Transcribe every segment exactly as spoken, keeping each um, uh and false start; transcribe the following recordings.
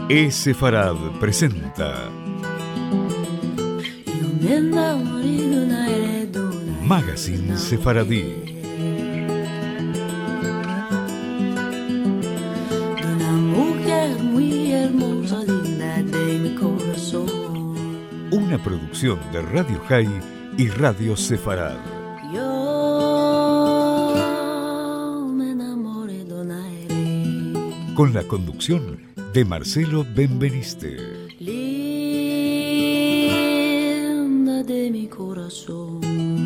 E-Sefarad presenta Magazine Sefaradí. Una producción de Radio High y Radio Sefarad. Con la conducción de Marcelo Benveniste. Linda de mi corazón.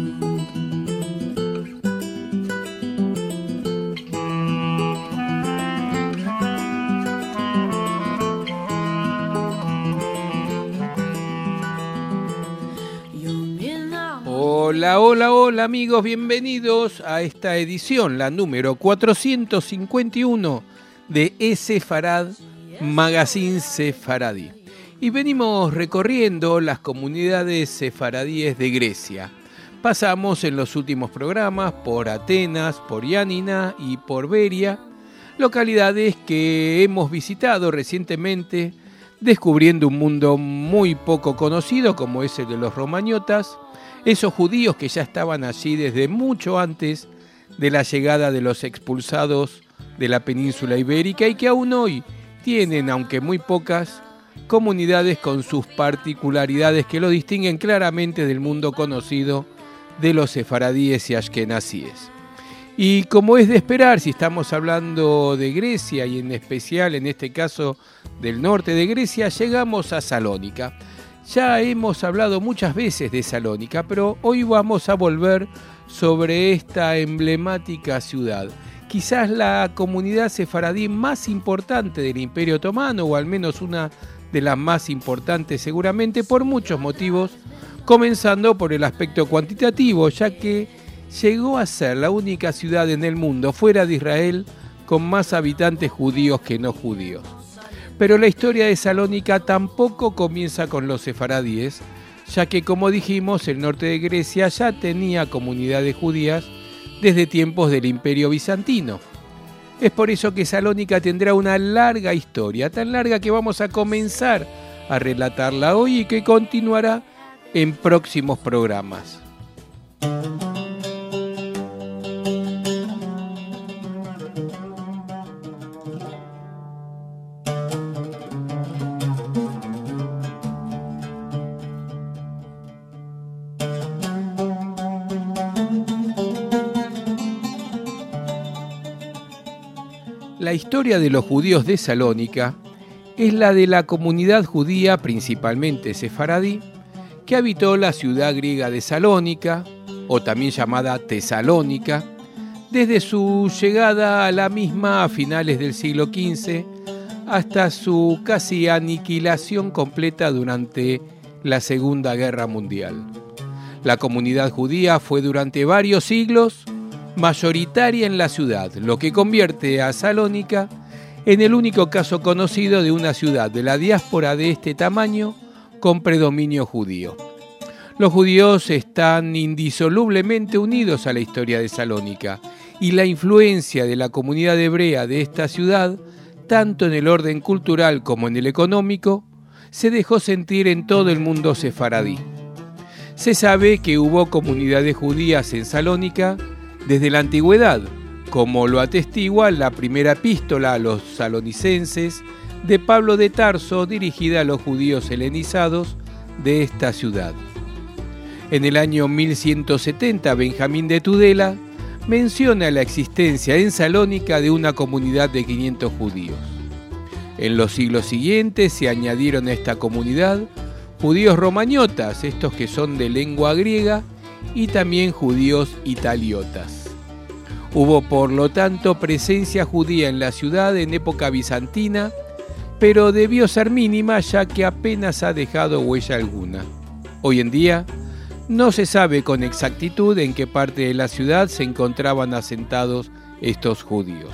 Hola, hola, hola amigos, bienvenidos a esta edición, la número cuatrocientos cincuenta y uno de E-Sefarad Magazine Sefaradí. Y venimos recorriendo las comunidades sefaradíes de Grecia. Pasamos en los últimos programas por Atenas, por Yanina y por Beria, localidades que hemos visitado recientemente, descubriendo un mundo muy poco conocido como es el de los romañotas, esos judíos que ya estaban allí desde mucho antes de la llegada de los expulsados de la península ibérica y que aún hoy tienen, aunque muy pocas, comunidades con sus particularidades que lo distinguen claramente del mundo conocido de los sefaradíes y ashkenazíes. Y como es de esperar, si estamos hablando de Grecia y en especial en este caso del norte de Grecia, llegamos a Salónica. Ya hemos hablado muchas veces de Salónica, pero hoy vamos a volver sobre esta emblemática ciudad. Quizás la comunidad sefaradí más importante del Imperio Otomano, o al menos una de las más importantes seguramente, por muchos motivos, comenzando por el aspecto cuantitativo, ya que llegó a ser la única ciudad en el mundo fuera de Israel con más habitantes judíos que no judíos. Pero la historia de Salónica tampoco comienza con los sefaradíes, ya que, como dijimos, el norte de Grecia ya tenía comunidades judías desde tiempos del Imperio Bizantino. Es por eso que Salónica tendrá una larga historia, tan larga que vamos a comenzar a relatarla hoy y que continuará en próximos programas. La historia de los judíos de Salónica es la de la comunidad judía, principalmente sefaradí, que habitó la ciudad griega de Salónica, o también llamada Tesalónica, desde su llegada a la misma a finales del siglo quince hasta su casi aniquilación completa durante la Segunda Guerra Mundial. La comunidad judía fue durante varios siglos mayoritaria en la ciudad, lo que convierte a Salónica en el único caso conocido de una ciudad de la diáspora de este tamaño con predominio judío. Los judíos están indisolublemente unidos a la historia de Salónica y la influencia de la comunidad hebrea de esta ciudad, tanto en el orden cultural como en el económico, se dejó sentir en todo el mundo sefaradí. Se sabe que hubo comunidades judías en Salónica desde la antigüedad, como lo atestigua la primera epístola a los salonicenses de Pablo de Tarso, dirigida a los judíos helenizados de esta ciudad. En el año mil ciento setenta, Benjamín de Tudela menciona la existencia en Salónica de una comunidad de quinientos judíos. En los siglos siguientes se añadieron a esta comunidad judíos romañotas, estos que son de lengua griega, y también judíos italiotas. Hubo, por lo tanto, presencia judía en la ciudad en época bizantina, pero debió ser mínima ya que apenas ha dejado huella alguna. Hoy en día, no se sabe con exactitud en qué parte de la ciudad se encontraban asentados estos judíos.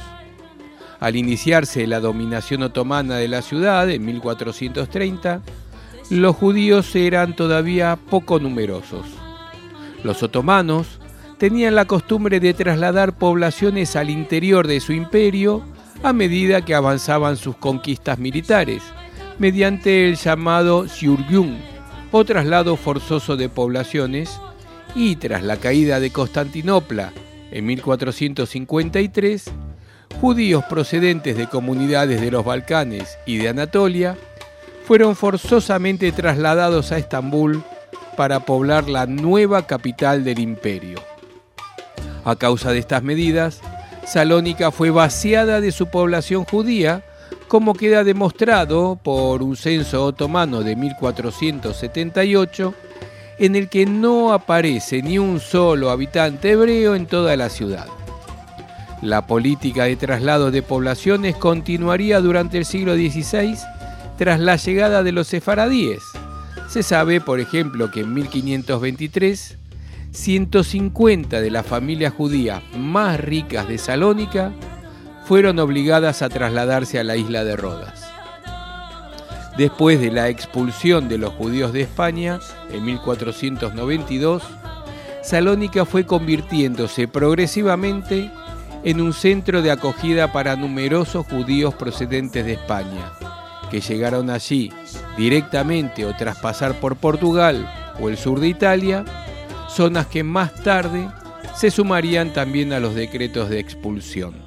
Al iniciarse la dominación otomana de la ciudad en mil cuatrocientos treinta, los judíos eran todavía poco numerosos. Los otomanos tenían la costumbre de trasladar poblaciones al interior de su imperio a medida que avanzaban sus conquistas militares, mediante el llamado Sürgün, o traslado forzoso de poblaciones, y tras la caída de Constantinopla en mil cuatrocientos cincuenta y tres, judíos procedentes de comunidades de los Balcanes y de Anatolia fueron forzosamente trasladados a Estambul para poblar la nueva capital del imperio. A causa de estas medidas, Salónica fue vaciada de su población judía, como queda demostrado por un censo otomano de mil cuatrocientos setenta y ocho, en el que no aparece ni un solo habitante hebreo en toda la ciudad. La política de traslado de poblaciones continuaría durante el siglo dieciséis tras la llegada de los sefaradíes. Se sabe, por ejemplo, que en mil quinientos veintitrés, ciento cincuenta de las familias judías más ricas de Salónica fueron obligadas a trasladarse a la isla de Rodas. Después de la expulsión de los judíos de España en mil cuatrocientos noventa y dos, Salónica fue convirtiéndose progresivamente en un centro de acogida para numerosos judíos procedentes de España, que llegaron allí directamente o tras pasar por Portugal o el sur de Italia, zonas que más tarde se sumarían también a los decretos de expulsión.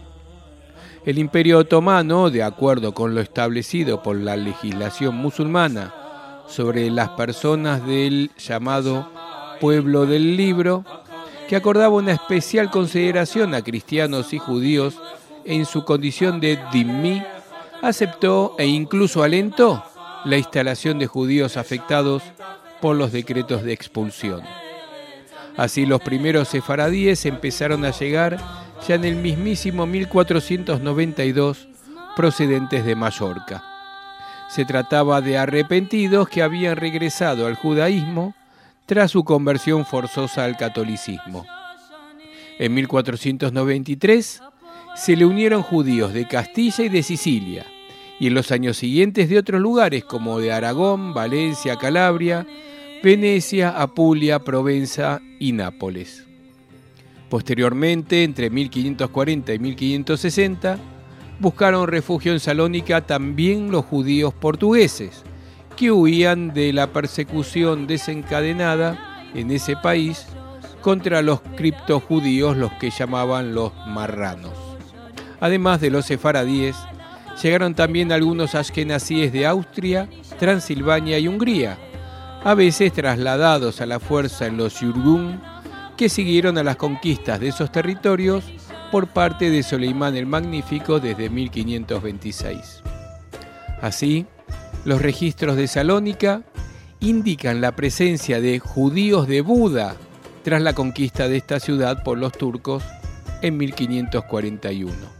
El Imperio Otomano, de acuerdo con lo establecido por la legislación musulmana sobre las personas del llamado Pueblo del Libro, que acordaba una especial consideración a cristianos y judíos en su condición de dhimmi, aceptó e incluso alentó la instalación de judíos afectados por los decretos de expulsión. Así los primeros sefaradíes empezaron a llegar ya en el mismísimo mil cuatrocientos noventa y dos, procedentes de Mallorca. Se trataba de arrepentidos que habían regresado al judaísmo tras su conversión forzosa al catolicismo. En mil cuatrocientos noventa y tres se le unieron judíos de Castilla y de Sicilia, y en los años siguientes de otros lugares como de Aragón, Valencia, Calabria, Venecia, Apulia, Provenza y Nápoles. Posteriormente, entre mil quinientos cuarenta y mil quinientos sesenta, buscaron refugio en Salónica también los judíos portugueses, que huían de la persecución desencadenada en ese país contra los criptojudíos, los que llamaban los marranos. Además de los sefaradíes, llegaron también algunos askenazíes de Austria, Transilvania y Hungría, a veces trasladados a la fuerza en los Sürgün, que siguieron a las conquistas de esos territorios por parte de Soleimán el Magnífico desde mil quinientos veintiséis. Así, los registros de Salónica indican la presencia de judíos de Buda tras la conquista de esta ciudad por los turcos en mil quinientos cuarenta y uno.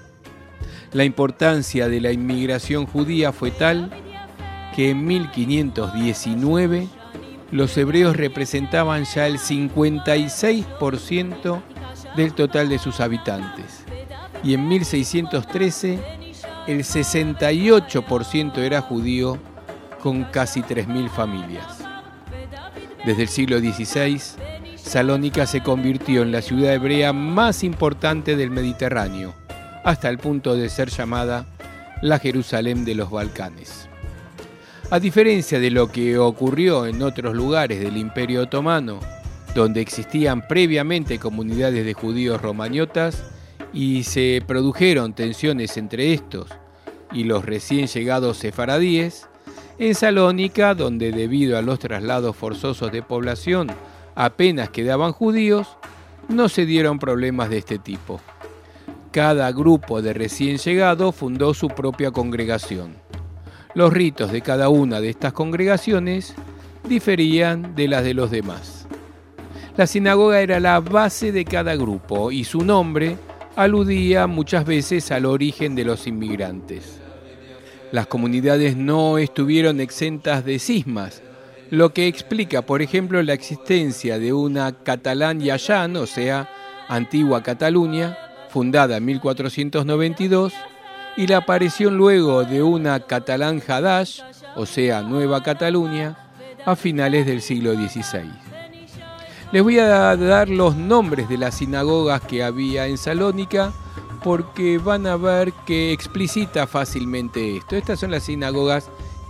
La importancia de la inmigración judía fue tal que en mil quinientos diecinueve los hebreos representaban ya el cincuenta y seis por ciento del total de sus habitantes, y en mil seiscientos trece el sesenta y ocho por ciento era judío, con casi tres mil familias. Desde el siglo dieciséis, Salónica se convirtió en la ciudad hebrea más importante del Mediterráneo, hasta el punto de ser llamada la Jerusalén de los Balcanes. A diferencia de lo que ocurrió en otros lugares del Imperio Otomano, donde existían previamente comunidades de judíos romañotas y se produjeron tensiones entre estos y los recién llegados sefaradíes, en Salónica, donde debido a los traslados forzosos de población apenas quedaban judíos, no se dieron problemas de este tipo. Cada grupo de recién llegados fundó su propia congregación. Los ritos de cada una de estas congregaciones diferían de las de los demás. La sinagoga era la base de cada grupo y su nombre aludía muchas veces al origen de los inmigrantes. Las comunidades no estuvieron exentas de cismas, lo que explica, por ejemplo, la existencia de una Catalán Yayán, o sea, Antigua Cataluña, fundada en mil cuatrocientos noventa y dos, y la aparición luego de una Catalán Hadash, o sea, Nueva Cataluña, a finales del siglo dieciséis. Les voy a dar los nombres de las sinagogas que había en Salónica, porque van a ver que explicita fácilmente esto. Estas son las sinagogas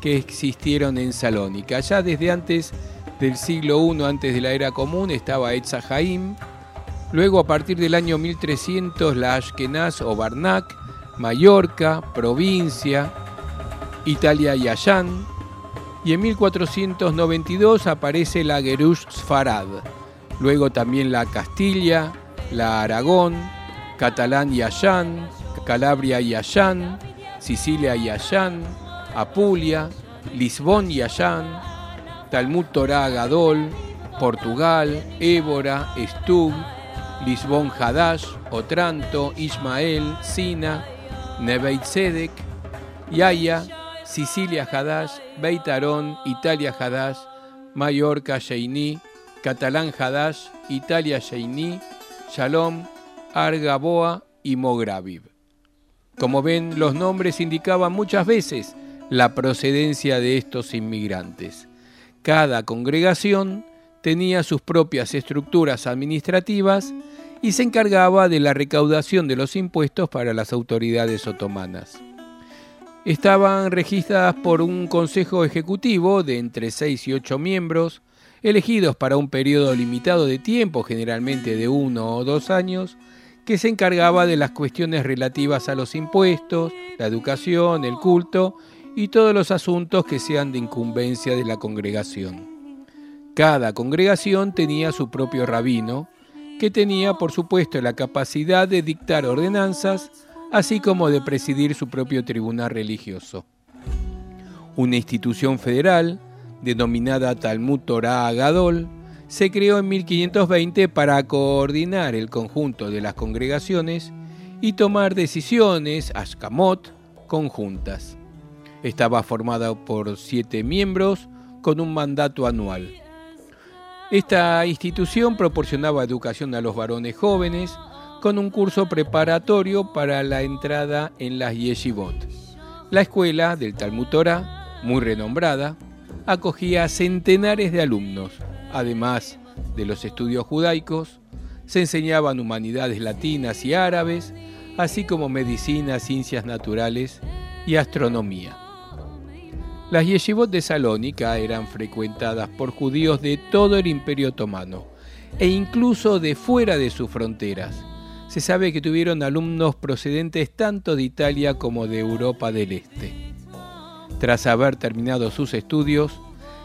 que existieron en Salónica. Ya desde antes del siglo primero, antes de la era común, estaba Etz Haim. Luego, a partir del año mil trescientos, la Ashkenaz o Barnak, Mallorca, provincia, Italia y Ayán. Y en mil cuatrocientos noventa y dos aparece la Gerush Sfarad. Luego también la Castilla, la Aragón, Catalán y Ayán, Calabria y Ayán, Sicilia y Ayán, Apulia, Lisbón y Ayán, Talmud Torah Gadol, Portugal, Évora, Estug, Lisbón Hadash, Otranto, Ismael, Sina, Neve Tzedek, Yaya, Sicilia Hadash, Beit Arón, Italia Hadash, Mallorca Sheini, Catalán Hadash, Italia Sheini, Shalom, Argaboa y Mograviv. Como ven, los nombres indicaban muchas veces la procedencia de estos inmigrantes. Cada congregación tenía sus propias estructuras administrativas y se encargaba de la recaudación de los impuestos para las autoridades otomanas. Estaban registradas por un consejo ejecutivo de entre seis y ocho miembros, elegidos para un periodo limitado de tiempo, generalmente de uno o dos años, que se encargaba de las cuestiones relativas a los impuestos, la educación, el culto y todos los asuntos que sean de incumbencia de la congregación. Cada congregación tenía su propio rabino, que tenía, por supuesto, la capacidad de dictar ordenanzas, así como de presidir su propio tribunal religioso. Una institución federal, denominada Talmud Torah Gadol, se creó en mil quinientos veinte para coordinar el conjunto de las congregaciones y tomar decisiones, askamot, conjuntas. Estaba formada por siete miembros con un mandato anual. Esta institución proporcionaba educación a los varones jóvenes con un curso preparatorio para la entrada en las yeshivot. La escuela del Talmud Torah, muy renombrada, acogía a centenares de alumnos. Además de los estudios judaicos, se enseñaban humanidades latinas y árabes, así como medicina, ciencias naturales y astronomía. Las yeshivot de Salónica eran frecuentadas por judíos de todo el Imperio Otomano e incluso de fuera de sus fronteras. Se sabe que tuvieron alumnos procedentes tanto de Italia como de Europa del Este. Tras haber terminado sus estudios,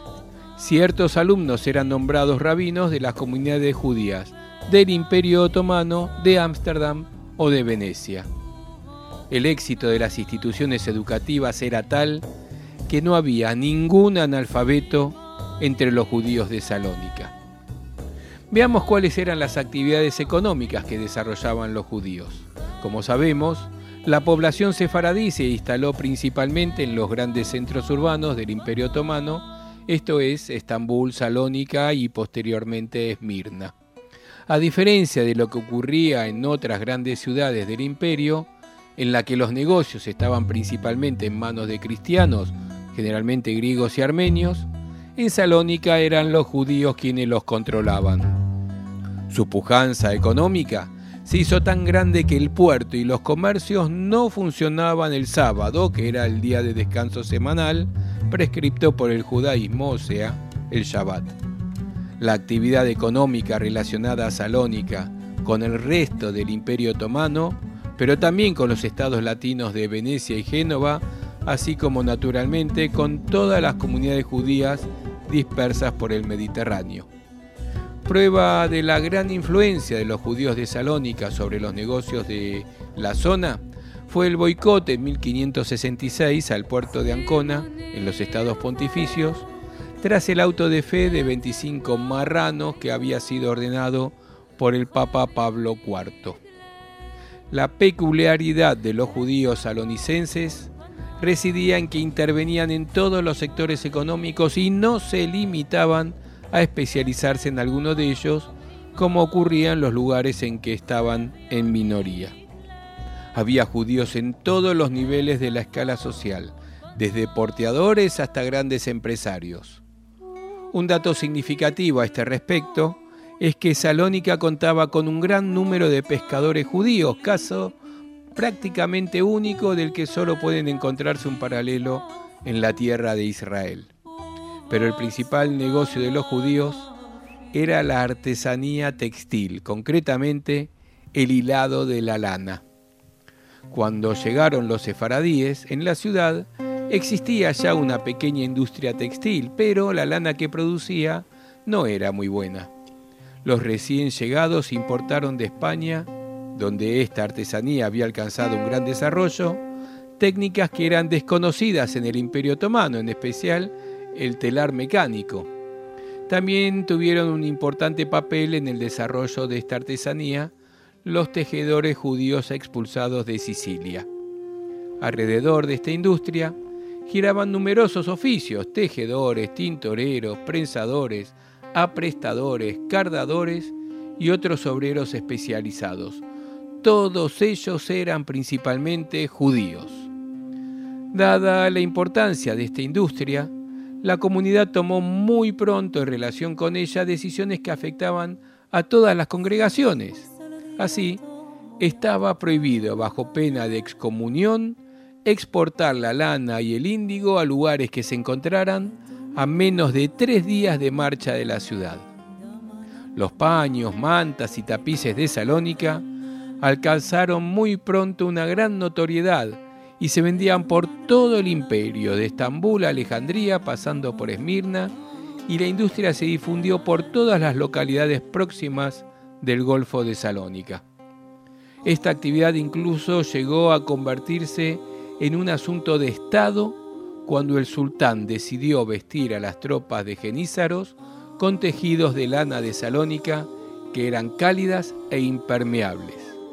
ciertos alumnos eran nombrados rabinos de las comunidades judías del Imperio Otomano, de Ámsterdam o de Venecia. El éxito de las instituciones educativas era tal que no había ningún analfabeto entre los judíos de Salónica. Veamos cuáles eran las actividades económicas que desarrollaban los judíos. Como sabemos, la población sefaradí se instaló principalmente en los grandes centros urbanos del Imperio Otomano, esto es, Estambul, Salónica y posteriormente Esmirna. A diferencia de lo que ocurría en otras grandes ciudades del imperio, en la que los negocios estaban principalmente en manos de cristianos, generalmente griegos y armenios, en Salónica eran los judíos quienes los controlaban. Su pujanza económica se hizo tan grande que el puerto y los comercios no funcionaban el sábado, que era el día de descanso semanal, prescripto por el judaísmo, o sea, el Shabbat. La actividad económica relacionada a Salónica con el resto del Imperio Otomano, pero también con los estados latinos de Venecia y Génova, así como naturalmente con todas las comunidades judías dispersas por el Mediterráneo. Prueba de la gran influencia de los judíos de Salónica sobre los negocios de la zona fue el boicot en mil quinientos sesenta y seis al puerto de Ancona, en los estados pontificios, tras el auto de fe de veinticinco marranos que había sido ordenado por el Papa Pablo cuarto. La peculiaridad de los judíos salonicenses residía en que intervenían en todos los sectores económicos y no se limitaban a especializarse en alguno de ellos, como ocurría en los lugares en que estaban en minoría. Había judíos en todos los niveles de la escala social, desde porteadores hasta grandes empresarios. Un dato significativo a este respecto es que Salónica contaba con un gran número de pescadores judíos, caso prácticamente único del que solo pueden encontrarse un paralelo en la tierra de Israel. Pero el principal negocio de los judíos era la artesanía textil, concretamente el hilado de la lana. Cuando llegaron los sefaradíes, en la ciudad existía ya una pequeña industria textil, pero la lana que producía no era muy buena. Los recién llegados importaron de España, donde esta artesanía había alcanzado un gran desarrollo, técnicas que eran desconocidas en el Imperio Otomano, en especial el telar mecánico. También tuvieron un importante papel en el desarrollo de esta artesanía los tejedores judíos expulsados de Sicilia. Alrededor de esta industria giraban numerosos oficios: tejedores, tintoreros, prensadores, aprestadores, cardadores y otros obreros especializados. Todos ellos eran principalmente judíos. Dada la importancia de esta industria, la comunidad tomó muy pronto en relación con ella decisiones que afectaban a todas las congregaciones. Así, estaba prohibido, bajo pena de excomunión, exportar la lana y el índigo a lugares que se encontraran a menos de tres días de marcha de la ciudad. Los paños, mantas y tapices de Salónica alcanzaron muy pronto una gran notoriedad y se vendían por todo el imperio, de Estambul a Alejandría, pasando por Esmirna, y la industria se difundió por todas las localidades próximas del Golfo de Salónica. Esta actividad incluso llegó a convertirse en un asunto de Estado cuando el sultán decidió vestir a las tropas de jenízaros con tejidos de lana de Salónica que eran cálidas e impermeables.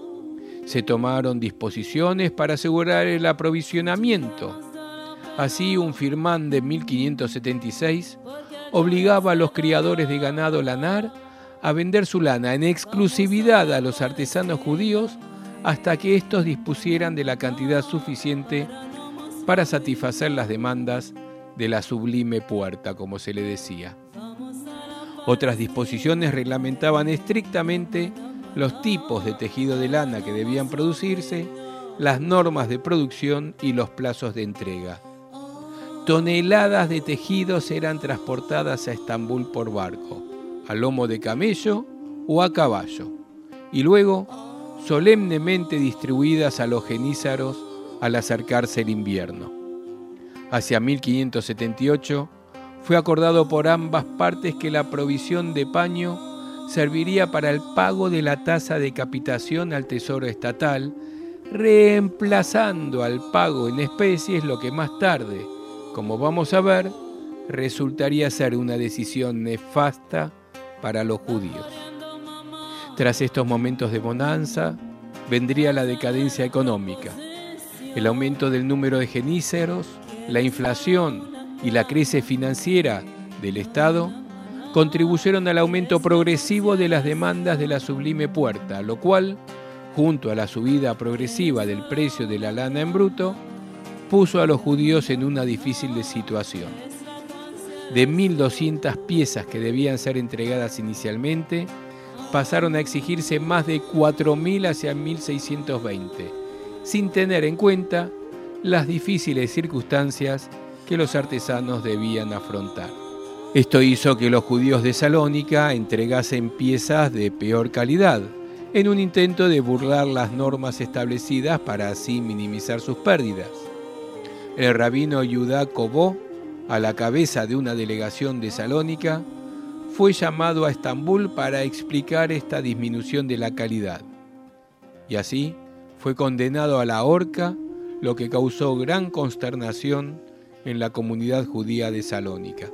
Se tomaron disposiciones para asegurar el aprovisionamiento. Así, un firmán de mil quinientos setenta y seis obligaba a los criadores de ganado lanar a vender su lana en exclusividad a los artesanos judíos hasta que éstos dispusieran de la cantidad suficiente para satisfacer las demandas de la sublime puerta, como se le decía. Otras disposiciones reglamentaban estrictamente los tipos de tejido de lana que debían producirse, las normas de producción y los plazos de entrega. Toneladas de tejidos eran transportadas a Estambul por barco, a lomo de camello o a caballo, y luego solemnemente distribuidas a los jenízaros al acercarse el invierno. Hacia mil quinientos setenta y ocho fue acordado por ambas partes que la provisión de paño serviría para el pago de la tasa de capitación al tesoro estatal, reemplazando al pago en especies, lo que más tarde, como vamos a ver, resultaría ser una decisión nefasta para los judíos. Tras estos momentos de bonanza, vendría la decadencia económica. El aumento del número de jenízaros, la inflación y la crisis financiera del Estado contribuyeron al aumento progresivo de las demandas de la sublime puerta, lo cual, junto a la subida progresiva del precio de la lana en bruto, puso a los judíos en una difícil situación. De mil doscientas piezas que debían ser entregadas inicialmente, pasaron a exigirse más de cuatro mil hacia mil seiscientos veinte, sin tener en cuenta las difíciles circunstancias que los artesanos debían afrontar. Esto hizo que los judíos de Salónica entregasen piezas de peor calidad, en un intento de burlar las normas establecidas para así minimizar sus pérdidas. El rabino Yudá Kobó, a la cabeza de una delegación de Salónica, fue llamado a Estambul para explicar esta disminución de la calidad. Y así fue condenado a la horca, lo que causó gran consternación en la comunidad judía de Salónica.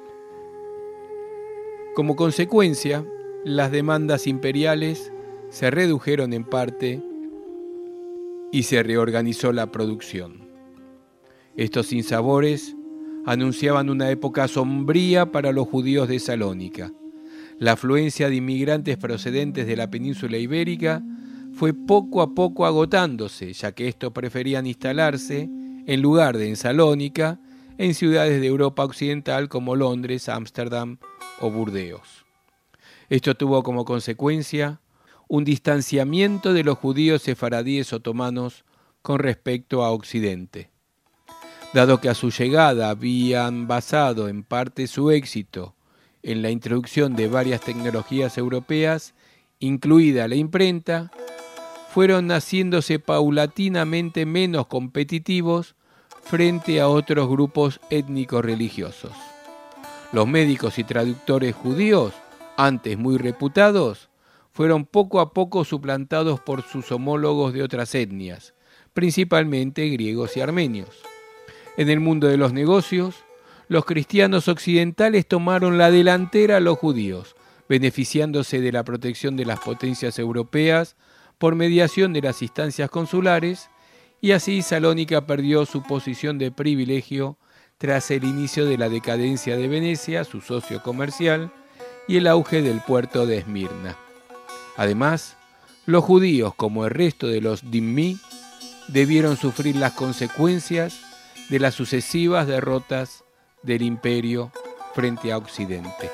Como consecuencia, las demandas imperiales se redujeron en parte y se reorganizó la producción. Estos sinsabores anunciaban una época sombría para los judíos de Salónica. La afluencia de inmigrantes procedentes de la península ibérica fue poco a poco agotándose, ya que estos preferían instalarse, en lugar de en Salónica, en ciudades de Europa occidental como Londres, Ámsterdam o Burdeos. Esto tuvo como consecuencia un distanciamiento de los judíos sefaradíes otomanos con respecto a Occidente. Dado que a su llegada habían basado en parte su éxito en la introducción de varias tecnologías europeas, incluida la imprenta, fueron haciéndose paulatinamente menos competitivos frente a otros grupos étnicos religiosos. Los médicos y traductores judíos, antes muy reputados, fueron poco a poco suplantados por sus homólogos de otras etnias, principalmente griegos y armenios. En el mundo de los negocios, los cristianos occidentales tomaron la delantera a los judíos, beneficiándose de la protección de las potencias europeas por mediación de las instancias consulares, y así Salónica perdió su posición de privilegio tras el inicio de la decadencia de Venecia, su socio comercial, y el auge del puerto de Esmirna. Además, los judíos, como el resto de los dhimmi, debieron sufrir las consecuencias de las sucesivas derrotas del imperio frente a Occidente.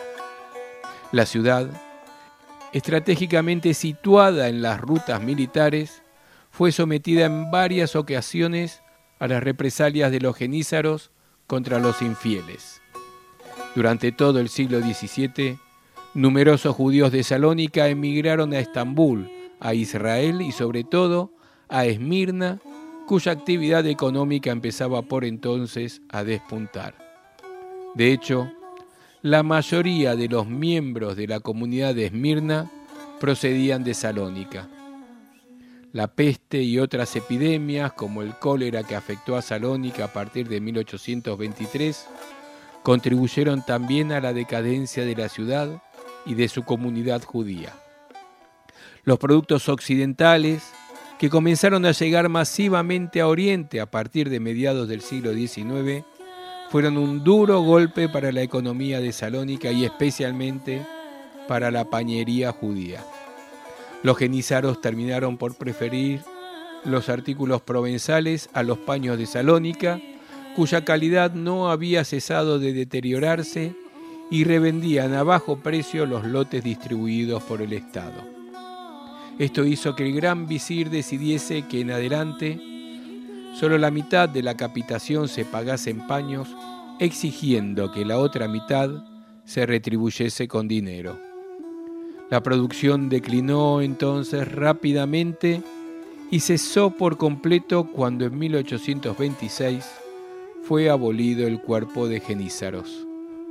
La ciudad, estratégicamente situada en las rutas militares, fue sometida en varias ocasiones a las represalias de los genízaros contra los infieles. Durante todo el siglo diecisiete, numerosos judíos de Salónica emigraron a Estambul, a Israel y sobre todo a Esmirna, cuya actividad económica empezaba por entonces a despuntar. De hecho, la mayoría de los miembros de la comunidad de Esmirna procedían de Salónica. La peste y otras epidemias, como el cólera que afectó a Salónica a partir de mil ochocientos veintitrés, contribuyeron también a la decadencia de la ciudad y de su comunidad judía. Los productos occidentales, que comenzaron a llegar masivamente a Oriente a partir de mediados del siglo diecinueve, fueron un duro golpe para la economía de Salónica y especialmente para la pañería judía. Los genízaros terminaron por preferir los artículos provenzales a los paños de Salónica, cuya calidad no había cesado de deteriorarse, y revendían a bajo precio los lotes distribuidos por el Estado. Esto hizo que el gran visir decidiese que en adelante solo la mitad de la capitación se pagase en paños, exigiendo que la otra mitad se retribuyese con dinero. La producción declinó entonces rápidamente y cesó por completo cuando en mil ochocientos veintiséis fue abolido el cuerpo de genízaros.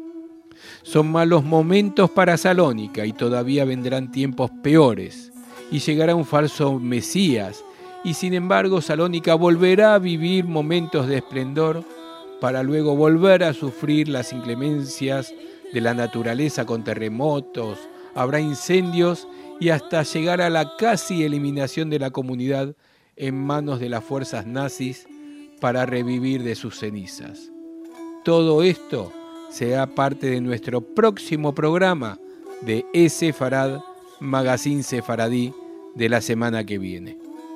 Son malos momentos para Salónica y todavía vendrán tiempos peores y llegará un falso Mesías, y sin embargo Salónica volverá a vivir momentos de esplendor para luego volver a sufrir las inclemencias de la naturaleza con terremotos, habrá incendios y hasta llegar a la casi eliminación de la comunidad en manos de las fuerzas nazis para revivir de sus cenizas. Todo esto será parte de nuestro próximo programa de E-Sefarad, Magazine Sefaradí, de la semana que viene.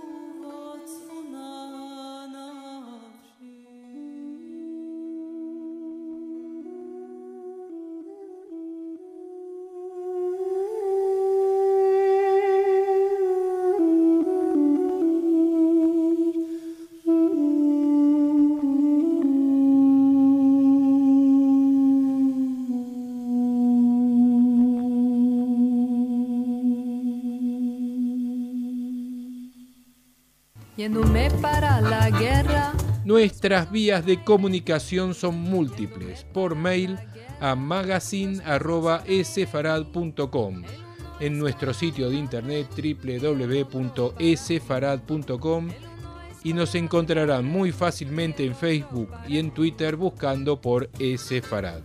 Yéndome para la guerra. Nuestras vías de comunicación son múltiples. Por mail a magazine arroba e sefarad punto com, en nuestro sitio de internet doble u doble u doble u punto e sefarad punto com, y nos encontrarán muy fácilmente en Facebook y en Twitter buscando por E-Sefarad.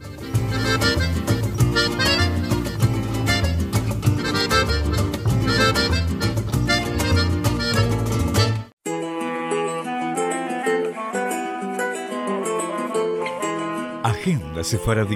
Agenda Sefaradí.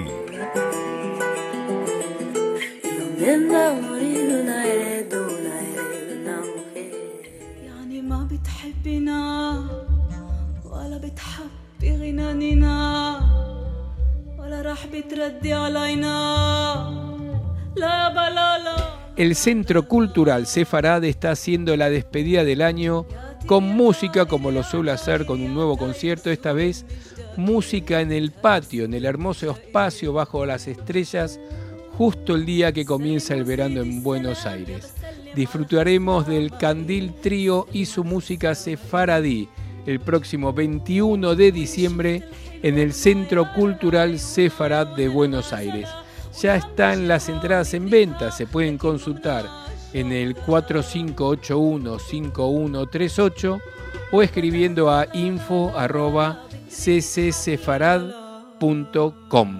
El Centro Cultural Sefarad está haciendo la despedida del año con música, como lo suele hacer con un nuevo concierto, esta vez música en el patio, en el hermoso espacio bajo las estrellas, justo el día que comienza el verano en Buenos Aires. Disfrutaremos del Candil Trío y su música sefaradí el próximo veintiuno de diciembre en el Centro Cultural Sefarad de Buenos Aires. Ya están las entradas en venta, se pueden consultar en el cuatro cinco ocho uno cinco uno tres ocho o escribiendo a info arroba c c sefarad punto com.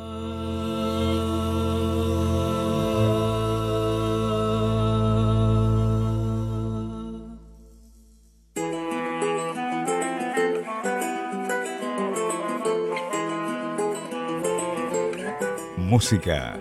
Música.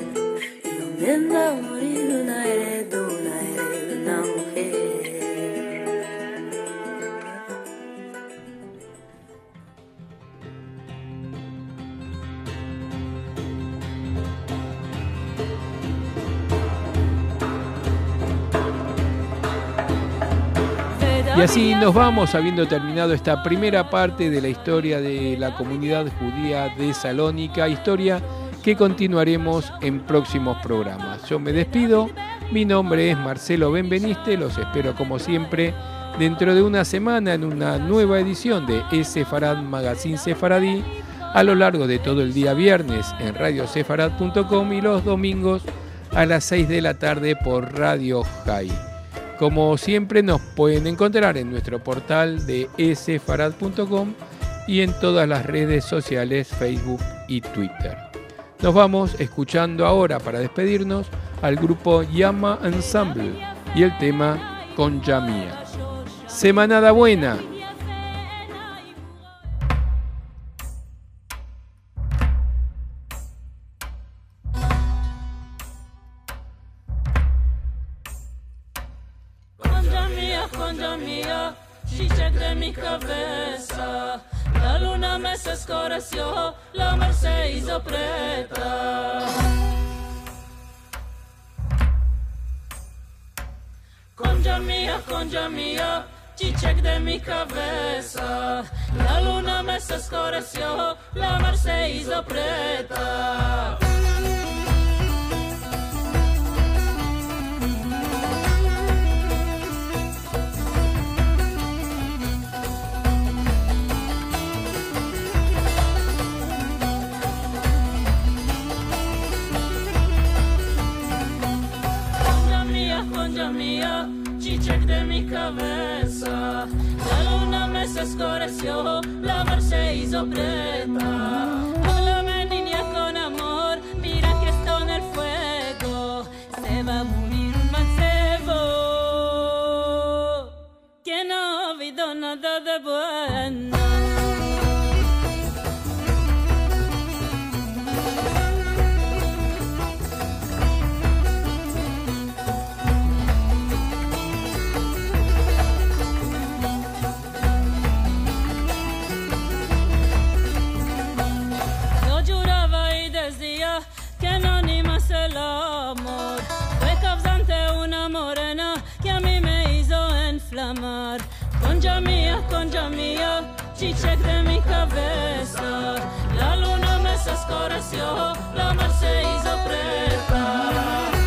Y así nos vamos, habiendo terminado esta primera parte de la historia de la comunidad judía de Salónica, historia que continuaremos en próximos programas. Yo me despido, mi nombre es Marcelo Benveniste, los espero como siempre dentro de una semana en una nueva edición de Es-Sefarad Magazine Sefaradí, a lo largo de todo el día viernes en radio sefarad punto com y los domingos a las seis de la tarde por Radio High. Como siempre nos pueden encontrar en nuestro portal de es sefarad punto com y en todas las redes sociales, Facebook y Twitter. Nos vamos escuchando ahora, para despedirnos, al grupo Yama Ensemble y el tema Con Jamia. Semanada buena. La luna me se escureció, la mar se hizo preta. Concha mía, concha mía, chichek de mi cabeza. La luna me se escureció, la mar se hizo preta. Concha mía, chichek de mi cabeza. La luna me se escureció, la mar se hizo preta. Háblame niña con amor, mira que está en el fuego. Se va a morir un mancebo que no ha habido nada de bueno. Que no ni más el amor fue causante una morena que a mí me hizo enflamar. Concha mía, concha mía, chichek de mi cabeza. La luna me se escureció, la mar se hizo preta.